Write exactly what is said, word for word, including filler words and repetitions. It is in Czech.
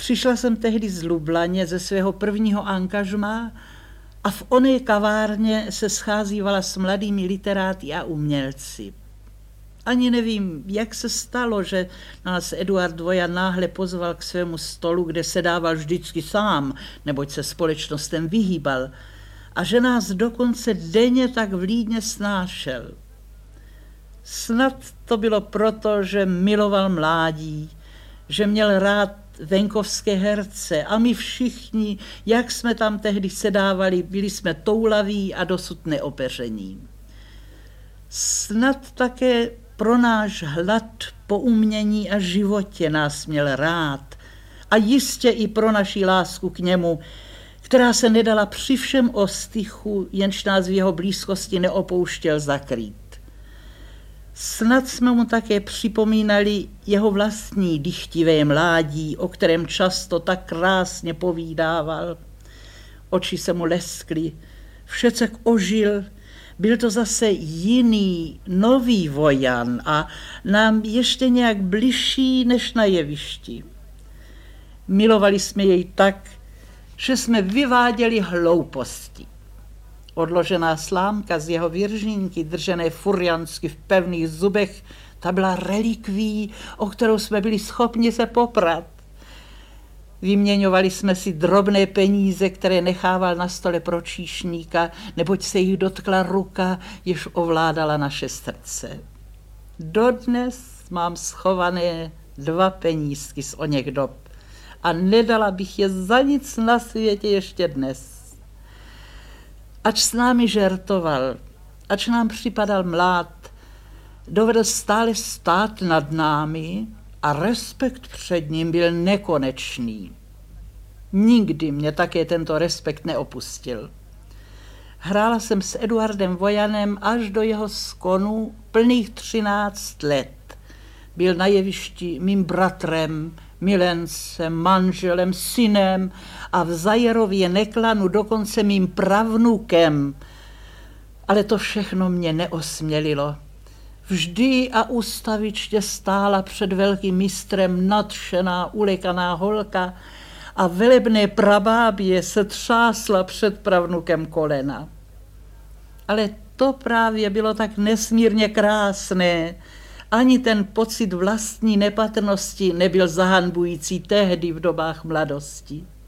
Přišla jsem tehdy z Lublaně ze svého prvního angažmá a v oné kavárně se scházívala s mladými literáty a umělci. Ani nevím, jak se stalo, že nás Eduard Vojan náhle pozval k svému stolu, kde sedával vždycky sám, neboť se společnostem vyhýbal, a že nás dokonce denně tak vlídně snášel. Snad to bylo proto, že miloval mládí, že měl rád venkovské herce a my všichni, jak jsme tam tehdy sedávali, byli jsme toulaví a dosud neopeření. Snad také pro náš hlad po umění a životě nás měl rád a jistě i pro naši lásku k němu, která se nedala při všem ostychu, jenž nás v jeho blízkosti neopouštěl, zakrýt. Snad jsme mu také připomínali jeho vlastní dychtivé mládí, o kterém často tak krásně povídával. Oči se mu leskly, všecek ožil, byl to zase jiný, nový Vojan a nám ještě nějak bližší než na jevišti. Milovali jsme jej tak, že jsme vyváděli hlouposti. Odložená slámka z jeho viržínky, držené furiansky v pevných zubech, ta byla relikví, o kterou jsme byli schopni se poprat. Vyměňovali jsme si drobné peníze, které nechával na stole pro číšníka, neboť se jich dotkla ruka, jež ovládala naše srdce. Dodnes mám schované dva penízky z oněch dob a nedala bych je za nic na světě ještě dnes. Ač s námi žertoval, ač nám připadal mlád, dovedl stále stát nad námi a respekt před ním byl nekonečný. Nikdy mě také tento respekt neopustil. Hrála jsem s Eduardem Vojanem až do jeho skonu plných třináct let. Byl na jevišti mým bratrem, milencem, manželem, synem a v Zajerově Neklanu dokonce mým pravnukem. Ale to všechno mě neosmělilo. Vždy a ustavičně stála před velkým mistrem nadšená, ulekaná holka a velebné prabábě se třásla před pravnukem kolena. Ale to právě bylo tak nesmírně krásné. Ani ten pocit vlastní nepatrnosti nebyl zahanbující tehdy v dobách mladosti.